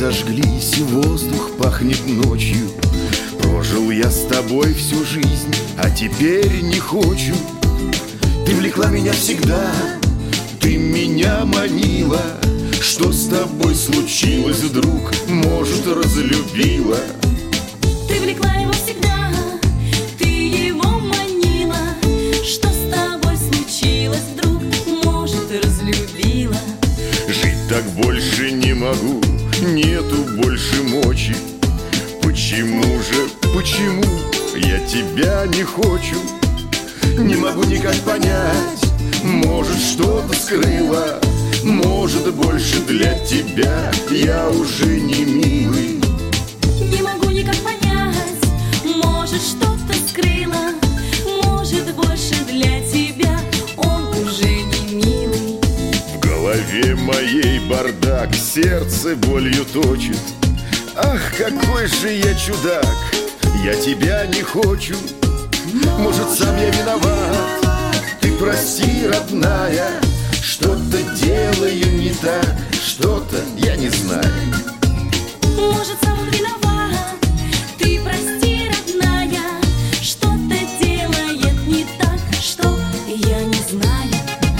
зажглись, и воздух пахнет ночью. Прожил я с тобой всю жизнь, а теперь не хочу. Ты влекла меня всегда, ты меня манила. Что с тобой случилось вдруг? Может, разлюбила? Ты влекла его всегда, ты его манила. Что с тобой случилось вдруг? Может, разлюбила? Жить так больше не могу, нету больше мочи. Почему же, почему я тебя не хочу? Не могу никак понять, может, что-то скрыла. Может, больше для тебя я уже не милый. Не могу никак понять, может, что-то скрыла. Может, больше для тебя он уже не милый. В голове моей бардак, сердце болью точит. Ах, какой же я чудак, я тебя не хочу. Может, сам я виноват, ты прости, родная. Что-то делаю не так, что-то я не знаю. Может, сам он виноват, ты прости, родная. Что-то делает не так, что я не знаю.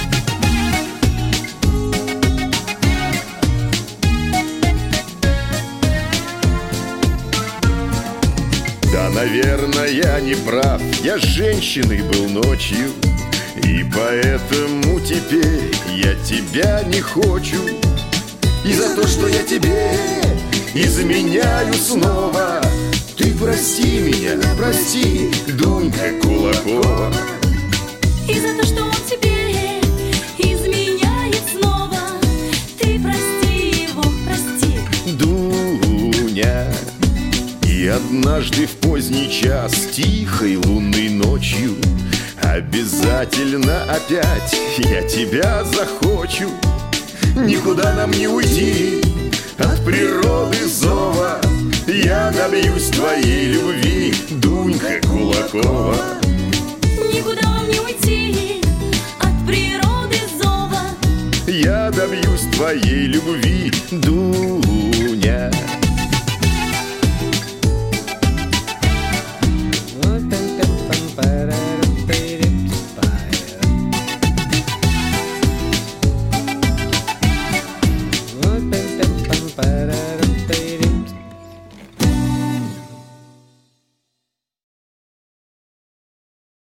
Да, наверное, я не прав, я с женщиной был ночью. И поэтому теперь я тебя не хочу. И за то, что я тебе изменяю снова, ты прости меня, прости, Дунька Кулакова. И за то, что он тебе изменяет снова, ты прости его, прости. Дуня. И однажды в поздний час, тихой лунной ночью, обязательно опять я тебя захочу. Никуда нам не уйти от природы зова. Я добьюсь твоей любви, Дунька Кулакова. Никуда вам не уйти от природы зова. Я добьюсь твоей любви, Дунька